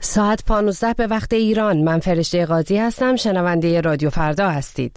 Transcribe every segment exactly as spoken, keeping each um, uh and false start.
ساعت پانزده به وقت ایران. من فرشته قاضی هستم. شنونده رادیو فردا هستید.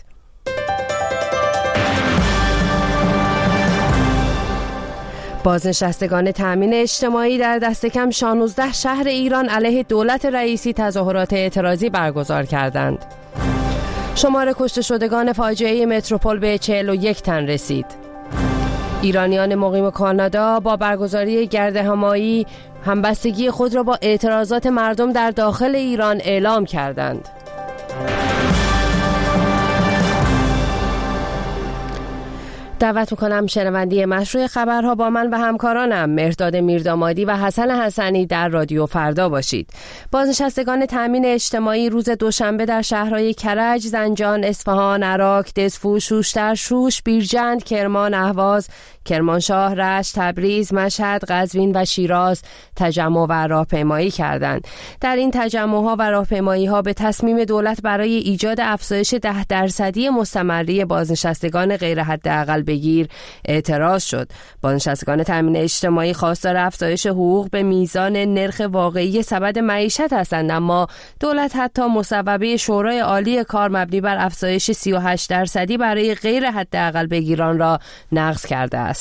بازنشستگان تامین اجتماعی در دست کم شانزده شهر ایران علیه دولت رئیسی تظاهرات اعتراضی برگزار کردند. شمار کشته شدگان فاجعه متروپول به چهل و یک تن رسید. ایرانیان مقیم کانادا با برگزاری گردهمایی همبستگی خود را با اعتراضات مردم در داخل ایران اعلام کردند. دعوت میکنم شنوندی مشروع خبرها با من و همکارانم مهرداد میردامادی و حسن حسنی در رادیو فردا باشید. بازنشستگان تامین اجتماعی روز دوشنبه در شهرهای کرج، زنجان، اصفهان، عراق، دزفو، شوشتر، شوش، بیرجند، کرمان، اهواز، کرمانشاه، رشت، تبریز، مشهد، قزوین و شیراز تجمع و راهپیمایی کردند. در این تجمع‌ها و راهپیمایی‌ها به تصمیم دولت برای ایجاد افزایش ده درصدی مستمری بازنشستگان غیر حداقل بگیر اعتراض شد. بازنشستگان تامین اجتماعی خواستار افزایش حقوق به میزان نرخ واقعی سبد معیشت هستند، اما دولت حتی مصوبه شورای عالی کار مبنی بر افزایش سی و هشت درصدی برای غیر حداقل بگیران را نقض کرده است.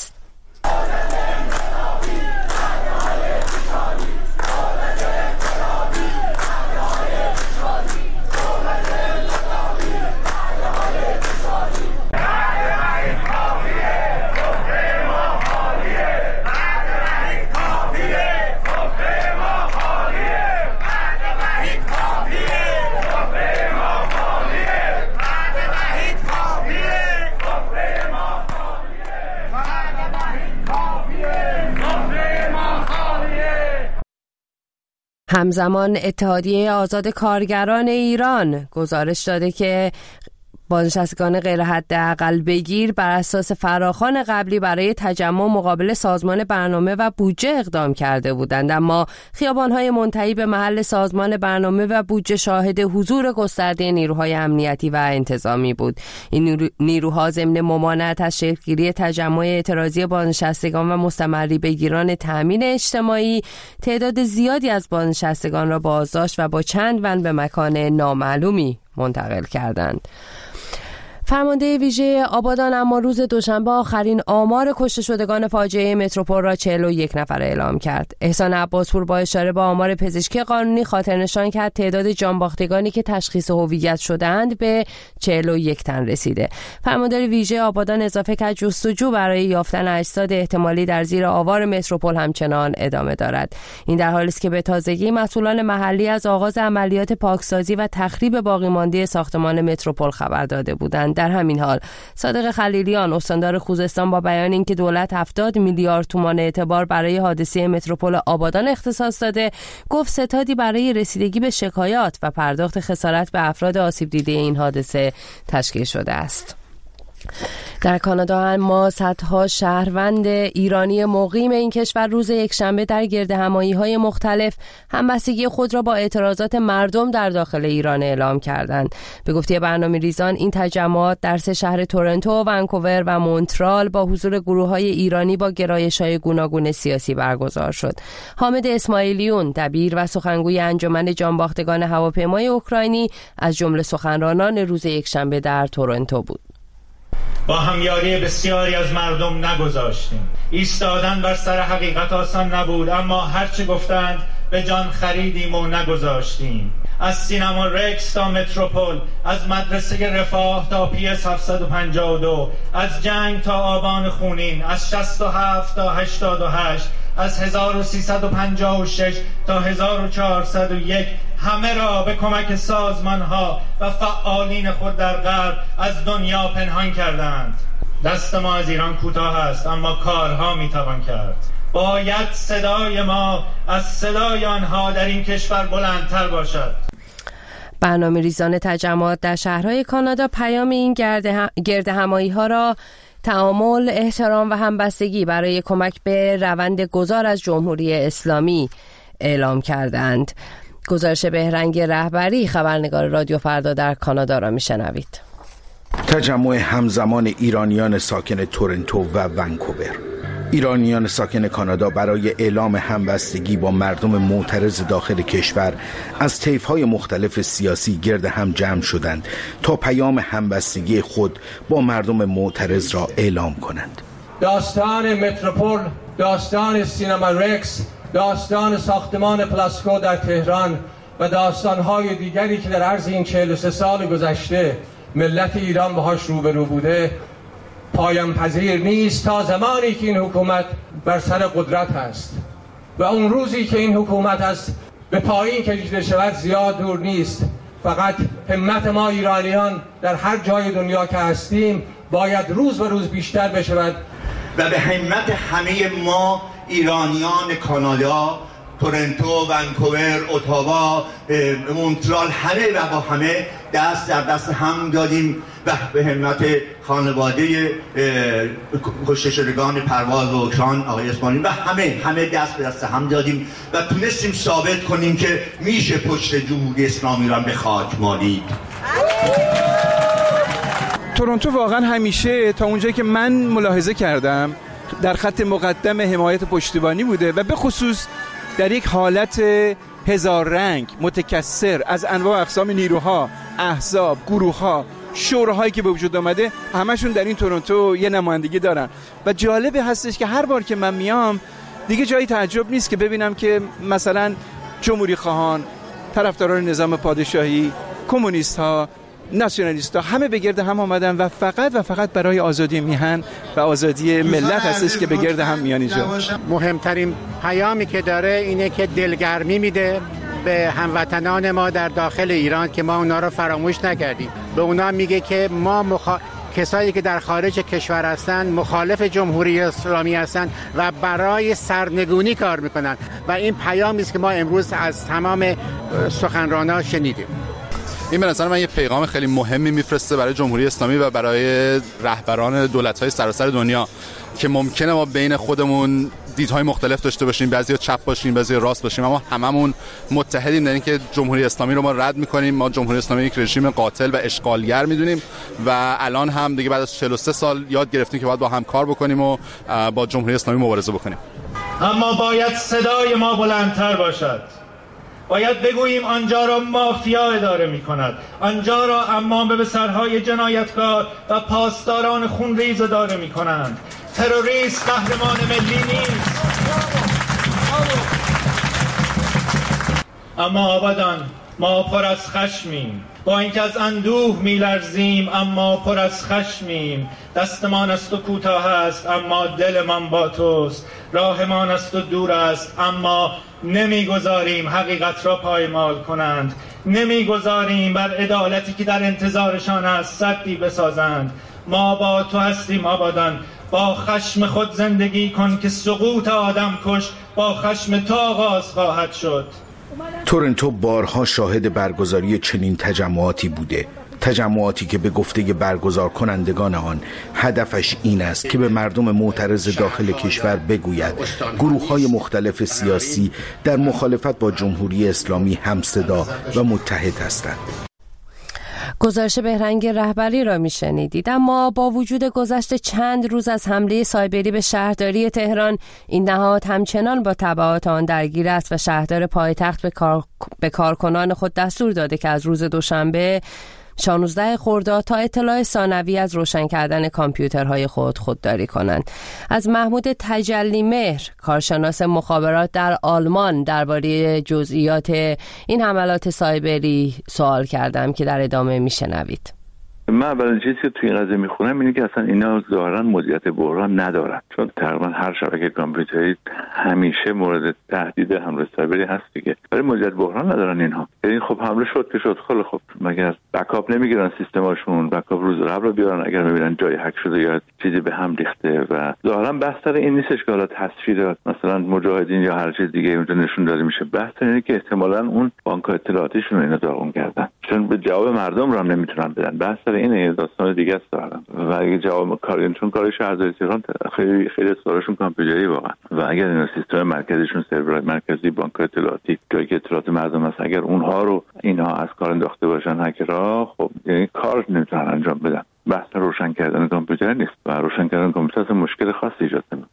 همزمان اتحادیه آزاد کارگران ایران گزارش داده که بازنشستگان غیر حداقل بگیر بر اساس فراخوان قبلی برای تجمع مقابل سازمان برنامه و بودجه اقدام کرده بودند، اما خیابان‌های منتهی به محل سازمان برنامه و بودجه شاهد حضور گسترده نیروهای امنیتی و انتظامی بود. این نیروها ضمن ممانعت از شکل‌گیری تجمع اعتراضی بازنشستگان و مستمری بگیران تامین اجتماعی تعداد زیادی از بازنشستگان را بازداشت و با چند ون به مکان نامعلومی منتقل کردند. فرمانده ویژه آبادان اما روز دوشنبه آخرین آمار کشته شدگان فاجعه متروپول را چهل و یک نفر اعلام کرد. احسان عباسپور با اشاره به آمار پزشکی قانونی خاطر نشان کرد تعداد جانباختگانی که تشخیص هویت شدند به چهل و یک تن رسیده. فرمانده ویژه آبادان اضافه کرد جستجو برای یافتن اجساد احتمالی در زیر آوار متروپول همچنان ادامه دارد. این در حالی است که به تازگی مسئولان محلی از آغاز عملیات پاکسازی و تخریب باقی مانده ساختمان متروپول خبر داده بودند. در همین حال صادق خلیلیان استاندار خوزستان با بیان اینکه دولت هفتاد میلیارد تومان اعتبار برای حادثه متروپول آبادان اختصاص داده، گفت ستادی برای رسیدگی به شکایات و پرداخت خسارت به افراد آسیب دیده این حادثه تشکیل شده است. در کانادا اما صدها شهروند ایرانی مقیم این کشور روز یکشنبه در گردهمایی‌های مختلف همبستگی خود را با اعتراضات مردم در داخل ایران اعلام کردند. به گفته برنامه‌ریزان این تجمعات در سه شهر تورنتو، ونکوور و مونترال با حضور گروه‌های ایرانی با گرایش‌های گوناگون سیاسی برگزار شد. حامد اسماعیلیون دبیر و سخنگوی انجمن جانباختگان هواپیمای اوکراینی از جمله سخنرانان روز یکشنبه در تورنتو بود. با همیاری بسیاری از مردم نگذاشتیم. ایستادن بر سر حقیقت آسان نبود، اما هرچه گفتند به جان خریدیم و نگذاشتیم. از سینما رکس تا متروپول، از مدرسه رفاه تا پی اس هفتصد و پنجاه و دو، از جنگ تا آبان خونین، از شصت و هفت تا هشتاد و هشت، از هزار و سیصد و پنجاه و شش تا هزار و چهارصد و یک، همه را به کمک سازمان‌ها و فعالین خود در غرب از دنیا پنهان کردند. دست ما از ایران کوتاه است، اما کارها میتوان کرد. باید صدای ما از صدای آنها در این کشور بلندتر باشد. برنامه ریزان تجمعات در شهرهای کانادا پیام این گردهمایی ها را تعامل، احترام و همبستگی برای کمک به روند گذار از جمهوری اسلامی اعلام کردند. گزارش بهرنگ رهبری خبرنگار رادیو فردا در کانادا را میشنوید. تجمع همزمان ایرانیان ساکن تورنتو و ونکوور. ایرانیان ساکن کانادا برای اعلام همبستگی با مردم معترض داخل کشور از طیف‌های مختلف سیاسی گرد هم جمع شدند تا پیام همبستگی خود با مردم معترض را اعلام کنند. داستان متروپول، داستان سینما رکس، داستان ساختمان پلاسکو در تهران و داستان‌های دیگری که در عرض این چهل و سه سال گذشته ملت ایران باهاش روبرو بوده پایان پذیر نیست تا زمانی که این حکومت بر سر قدرت هست و اون روزی که این حکومت هست به پایین کشیده شود زیاد دور نیست. فقط همت ما ایرانیان در هر جای دنیا که هستیم باید روز به روز بیشتر بشود و به همت همه ما ایرانیان کانادا، تورنتو، ونکوور، اتاوا، مونترال، همه و با همه دست در دست هم دادیم و به همت خانواده کشته شدگان پرواز و شان آقای اسماعیلی و همه همه دست به دست هم دادیم و تونستیم ثابت کنیم که میشه پشت جمهوری اسلامی را به خاک مالید. تورنتو واقعا همیشه تا اونجایی که من ملاحظه کردم در خط مقدم حمایت پشتیبانی بوده و به خصوص در یک حالت هزار رنگ متکثر از انواع اقسام نیروها، احزاب، گروه‌ها، شوراهایی که به وجود آمده همشون در این تورنتو یه نمایندگی دارن و جالبه هستش که هر بار که من میام دیگه جایی تعجب نیست که ببینم که مثلا جمهوری خواهان، طرفداران نظام پادشاهی، کمونیست ها، ناسیونالیست ها همه به گرد هم آمدن و فقط و فقط برای آزادی میهن و آزادی ملت هستش که به گرد هم میان اینجا. مهمترین پیامی که داره اینه که دلگرمی میده به هموطنان ما در داخل ایران که ما اونا رو فراموش نکردیم. به اونا میگه که ما مخا... کسایی که در خارج کشور هستن مخالف جمهوری اسلامی هستن و برای سرنگونی کار میکنن و این پیامی است که ما امروز از تمام سخنرانان شنیدیم. این به نظر من یه پیغام خیلی مهمی میفرسته برای جمهوری اسلامی و برای رهبران دولت‌های سراسر دنیا که ممکنه ما بین خودمون دیدهای مختلف داشته باشیم، بعضیا چپ باشیم، بعضیا راست باشیم، اما هممون متحدیم در اینکه جمهوری اسلامی رو ما رد می‌کنیم. ما جمهوری اسلامی یک رژیم قاتل و اشغالگر می‌دونیم و الان هم دیگه بعد از چهل و سه سال یاد گرفتیم که باید با هم کار بکنیم و با جمهوری اسلامی مبارزه بکنیم. اما باید صدای ما بلندتر باشد. باید بگوییم آنجا را مافیا اداره می کند، آنجا را امام به سرهای جنایتکار و پاسداران خونریز اداره می کنند. تروریست قهرمان ملی نیست. اما آبادان، ما پر از خشمیم، با اینکه از اندوه میلرزیم اما پر از خشمیم. دستمان از تو کوتاه است اما دلمان با توست، راهمان از تو دور است اما نمیگذاریم حقیقت را پایمال کنند، نمیگذاریم بر عدالتی که در انتظارشان است سدی بسازند. ما با تو هستیم آبادان، با خشم خود زندگی کن که سقوط آدم کش با خشم تو آغاز خواهد شد. تورنتو بارها شاهد برگزاری چنین تجمعاتی بوده، تجمعاتی که به گفته برگزار کنندگان آن هدفش این است که به مردم معترض داخل کشور بگوید گروه‌های مختلف سیاسی در مخالفت با جمهوری اسلامی همصدا و متحد هستند. گزارش بهرنگ رهبری را میشنیدید. اما با وجود گذشت چند روز از حمله سایبری به شهرداری تهران، این نهاد همچنان با تبعات آن درگیر است و شهردار پایتخت به, کار... به کارکنان خود دستور داده که از روز دوشنبه شانزده خرداد تا اطلاع ثانوی از روشن کردن کامپیوترهای خود خودداری کنند. از محمود تجلی مهر، کارشناس مخابرات در آلمان، درباره جزئیات این حملات سایبری سوال کردم که در ادامه میشنوید. من اولین چیزی که توی این قضیه میخونم اینه که اصلا اینا ظاهرا مدیریت بحران ندارن، چون تقریبا هر شبکه کامپیوتری همیشه مورد تهدید حمله سایبری هست دیگه. برای مدیریت بحران ندارن اینها. یعنی خب حمله شد که شد، خیلی خب مگر بکاپ نمیگیرن سیستماشون، بکاپ روز قبل رو بیارن اگر میبینن جای هک شده یا چیزی به هم ریخته. و ظاهرا بحث سر این نیستش که حالا تصویر مثلا مجاهدین یا هر چیز دیگه اونجا نشون داده میشه. بحث اینه که احتمالاً اون بانک اطلاعاتیشون اینا داغون کردن، چون به جواب مردم رو هم نمیتونن بدن. بحث اینه داستان دیگه است دارن. و اگه جواب کار چون کار شهرداری تهران خیلی خیلی استوارشون کامپیوتری واقعا، و اگر این سیستم مرکزیشون سرور مرکزی بانک اطلاعاتی جایی که اطلاعات مردم هست اگر اونها رو اینها از کار انداخته باشن هکرها، خب یعنی کار نمیتونن انجام بدن. بحث روشن کردن کامپیوتر نیست و روشن کردن کامپیوتر مشکل خاصی ایجاد نمیکنه.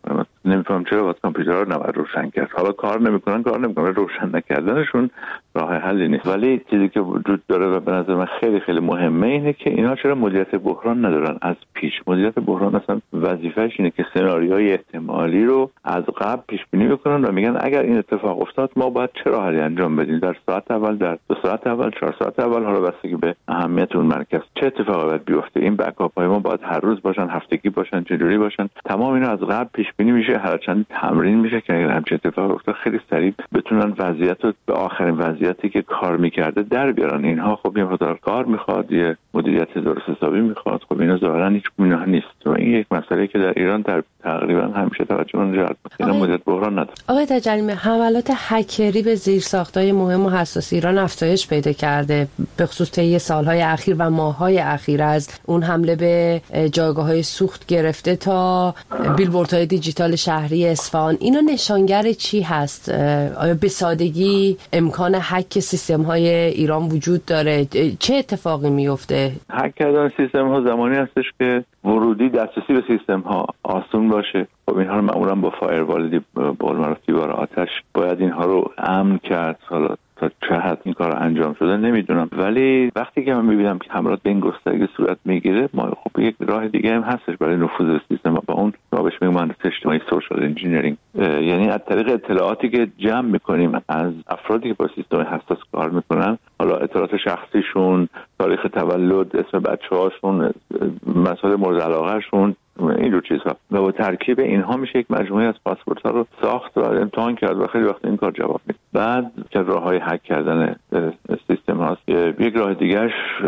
نمیفهم چرا واسه کامپیوترها رو نباید روشن کرد. حالا کار نمیکنن کار نمیکنن روشن نکردنشون راه حلی نیست. ولی چیزی که وجود داره و به نظر من خیلی خیلی مهمه اینه که اینا چرا مدیریت بحران ندارن از پیش. مدیریت بحران اصلا وظیفه‌اش اینه که سناریوهای احتمالی رو از قبل پیش بینی بکنن و میگن اگر این اتفاق افتاد ما باید چه راهی انجام بدیم، در ساعت اول، در دو ساعت اول، چهار ساعت اول، حالا بستگی به اهمیت اون مرکز چه اتفاقی باید بیفته. این بکاپ های ما باید هر روز باشن، هفتگی باشن، چجوری باشن. تمام اینا از قبل پیش بینی میشه، هرچند تمرین میشه که اگر همچین اتفاقی افتاد خیلی سریع بتونن وضعیت رو به آخرین وضعیتی که کار میکرده در بیارن. اینها خب یه مقدار کار میخواد، یه مدیریت درست حسابی میخواد. خب اینا ظاهرا هیچ گونه نیست و این یک مسئله که در ایران در تقریبا همیشه توجه اون جلب میکنه. اینا مدیریت بحران نداره. آقای تجلیمی، حملات هکری به زیرساخت‌های مهم و حساس ایران افزایش پیدا کرده، به خصوص طی سال‌های اخیر و ماه‌های اخیر، از اون حمله به جایگاه‌های سوخت گرفته تا بیلبوردهای دیجیتال شهری اصفهان. اینا نشانگر چی هست؟ آیا به سادگی امکان هک سیستم‌های ایران وجود داره؟ چه اتفاقی میفته؟ هک کردن سیستم‌ها زمانی هستش که ورودی دسترسی به سیستم‌ها آسون باشه. خب اینها رو معمولا با فایروال دی بال معروف دیوار آتش باید اینها رو امن کرد. حالا تا چه حد این کار انجام شده نمیدونم، ولی وقتی که من میبینم که حملات به این گسترگی صورت میگیره، ما خب یک راه دیگه هم هستش برای نفوذ به سیستم با اون بهش میگم مهندسی اجتماعی، سوشال انجینیرینگ. یعنی از طریق اطلاعاتی که جمع میکنیم از افرادی که با سیستم حساس کار میکنن، حالا اطلاعات شخصیشون، تاریخ تولد، اسم بچه‌هاشون، مسائل مورد علاقه‌شون، این دو چیزها و با ترکیب اینها میشه یک مجموعه از پاسپورت‌ها رو ساخت و امتحان کرد و خیلی وقت این کار جواب میده. بعد که راه‌های هک کردن سیستم هاست. یک راه دیگه‌اش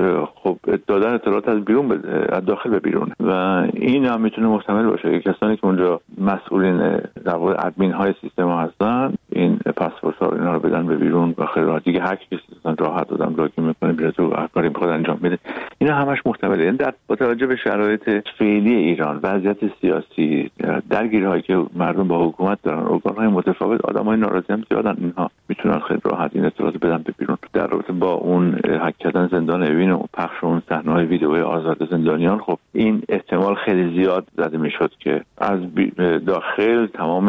خب دادن اطلاعات از بیرون به از داخل به بیرون و این هم میتونه محتمل باشه که کسانی که اونجا مسئولین در واقع ادمین های سیستم ها هستن این پاسپورت‌ها رو اینا رو بدن به بیرون و خیلی راه دیگه هک سیستم راحت دادن لاگین میکنه میره تو هر کاری میخواد انجام بده. اینا همش محتمله. یعنی در با توجه به شرایط فعلی ایران، وضعیت سیاسی، درگیری‌هایی که مردم با حکومت دارن، ارگان‌های متفاوت، آدمای ناراضی هم زیادن، اینها میتونن خیلی راحت این اطلاعات بدن به بیرون. در رابطه با اون هک کردن زندان اوین و پخش اون صحنه‌های ویدئوی آزاد زندانیان، خب این احتمال خیلی زیاد زده میشد که از داخل تمام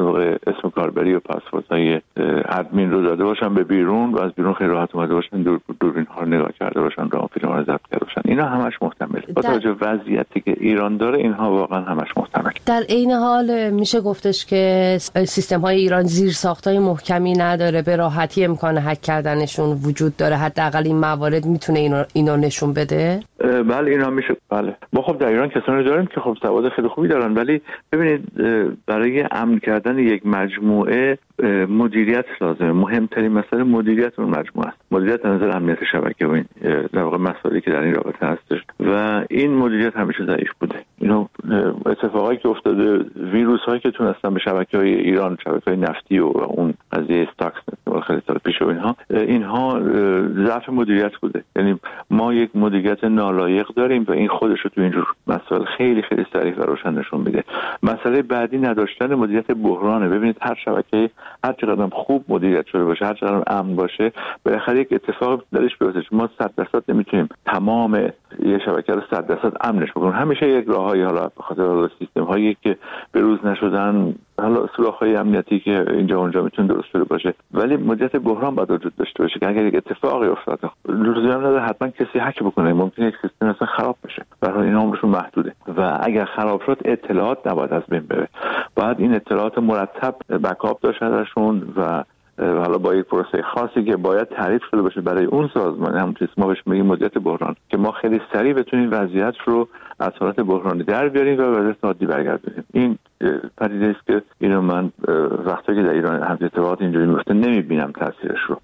اسم کاربری و پاسپورت‌های ادمین رو داده باشن به بیرون و از بیرون خیلی راحت اومده باشن دور دوربین‌ها رو نگاه کرده باشن، راه فیلم‌ها رو ضبط کرده باشن. اینا همش محتمله. با توجه به وضعیتی که ایران داره اینها واقعا همش محتمل. در این حال میشه گفتش که سیستم‌های ایران زیرساخت‌های محکمی نداره، به راحتی امکان هک کردنشون وجود داره. حداقل این موارد میتونه اینو اینو نشون بده. بله اینا میشه. بله ما خب در ایران کسانی داریم که خب سواد خیلی خوبی دارن، ولی ببینید برای امن کردن یک مجموعه مدیریت لازمه. مهمترین مسئله مدیریت اون مجموعه است. مدیریت از نظر امنیت شبکه و این در واقع مسائلی که در این رابطه هستش و این مدیریت همیشه ضعیف بوده. اینو اتفاقایی که افتاده، ویروس هایی که تونستن به شبکه‌های ایران، شبکه‌های نفتی و اون قضیه استاکس خیلی سال پیش و اینها اینها ضعف مدیریت بوده. یعنی ما یک مدیریت نالایق داریم و این خودش رو تو اینجور مسائل خیلی خیلی صریح و روشن نشون میده. مسئله بعدی نداشتن مدیریت بحرانه. ببینید هر شبکه هر چقدر خوب مدیریت شده باشه، هر چقدر امن باشه، بالاخره یک اتفاق درش بیفته. ما صد درصد نمیتونیم تمام یه شبکه رو صد درصد امنش بکنیم. همیشه یک راههایی، حالا به خاطر سیستم هایی که به روز نشدن، حالا سوراخ‌های امنیتی که اینجا اونجا میتونه درست شده باشه، ولی مدیریت بحران باید وجود داشته باشه که اگر یک اتفاقی افتاد لزوما نداره حتما کسی هک بکنه. ممکنه یک سیستم اصلا خراب بشه، برای اینا عمرشون محدوده و اگر خراب شد اطلاعات نباید از بین بره. باید این اطلاعات مرتب بکاپ داشته ازشون و حالا با یک پروسه خاصی که باید تعریف شده باشه برای اون سازمان، همون چیزی ما بهش میگیم مدیریت بحران، که ما خیلی سریع بتونیم وضعیت رو از حالت بحرانی در بیاریم و وضعیت عادی برگردونیم. این پدیده است که اینو من وقتی که در ایران هم اتفاقات اینجوری میفته نمیبینم تاثیرش رو.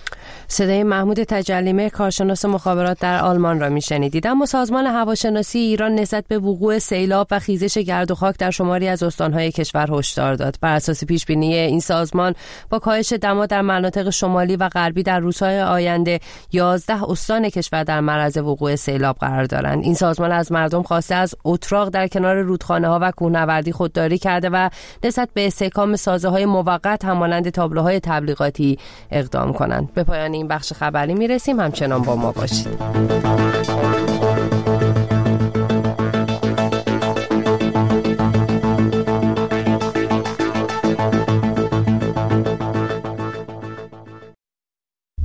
صدای محمود تجلیمی، کارشناس مخابرات در آلمان را میشنیدید. اما سازمان هواشناسی ایران نسبت به وقوع سیلاب و خیزش گرد و خاک در شماری از استان‌های کشور هشدار داد. بر اساس پیش‌بینی این سازمان با کاهش دما در مناطق شمالی و غربی در روزهای آینده یازده استان کشور در معرض وقوع سیلاب قرار دارند. این سازمان از مردم خواسته از اتراق در کنار رودخانه‌ها و کوهنوردی خودداری کرده و نسبت به استحکام سازه‌های موقت همانند تابلوهای تبلیغاتی اقدام کنند. به پایان این بخش خبری میرسیم. همچنان با ما باشید.